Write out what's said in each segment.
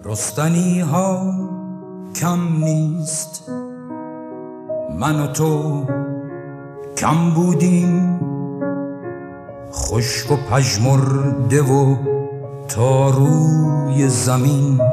رستنی ها کم نیست، من و تو کم بودیم، خشک و پژمرده و تا روی زمین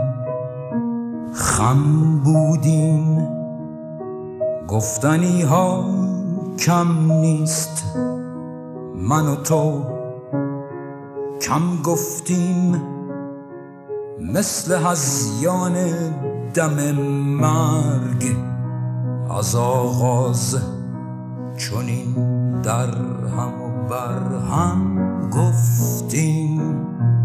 خم بودیم. گفتنی ها کم نیست، من و تو کم گفتیم، مثل هذیان دم مرگ از آغاز چنین در هم و بر هم گفتیم.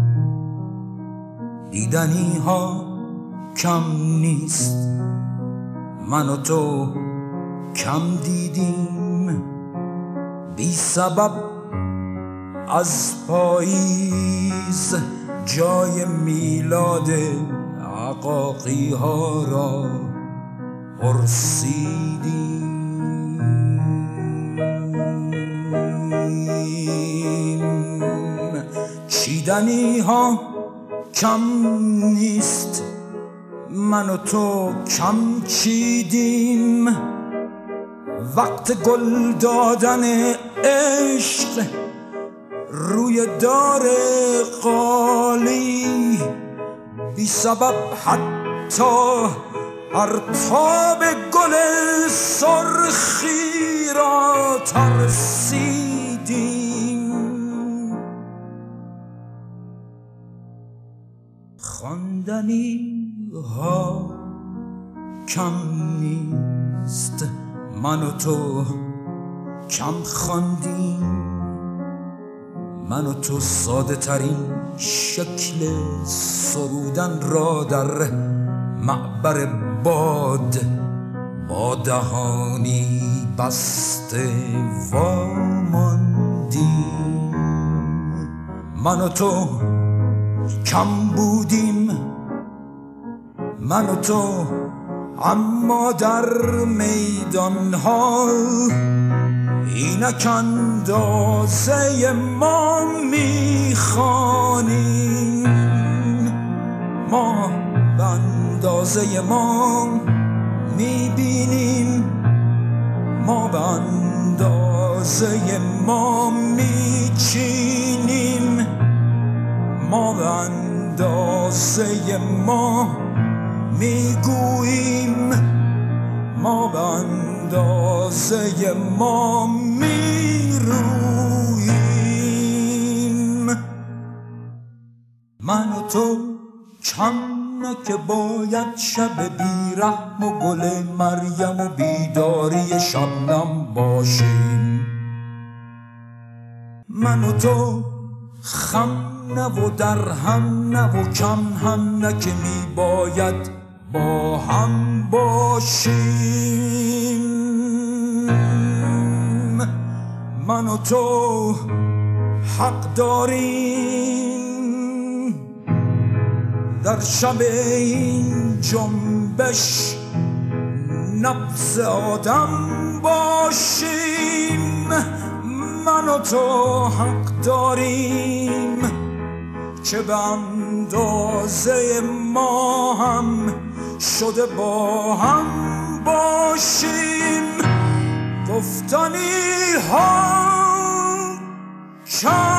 دیدنی ها کم نیست، من و تو کم دیدیم، بی سبب از پاییز جای میلاد عقاقی ها را پرسیدیم. چیدنی ها کم نیست، من و تو کم چیدیم، وقت گل دادن عشق روی دار قالی، بی سبب حتی پرتاب گل سرخی را ترسیدیم. خواندنی ها کم نیست، من و تو کم خواندیم، من و تو ساده ترین شکل سرودن را در معبر باد با دهانی بسته واماندیم. من و تو کم بودیم، من و تو، اما در میدان ها اینک اندازه ما میخوانیم، ما به اندازه ما میبینیم، ما به اندازه ما میچینیم، ما به اندازه ما میگوییم، ما به اندازه ما میروییم. من و تو کم نه که باید شب بیرحم و گل مریم و بیداری شبنم باشیم. من و تو خم نه و در هم نه و کم هم نه که می باید با هم باشیم. من و تو حق داریم در شب این جنبش نبض آدم باشیم. من و تو حق داریم که به اندازه ما هم شده با هم باشیم. گفتنی ها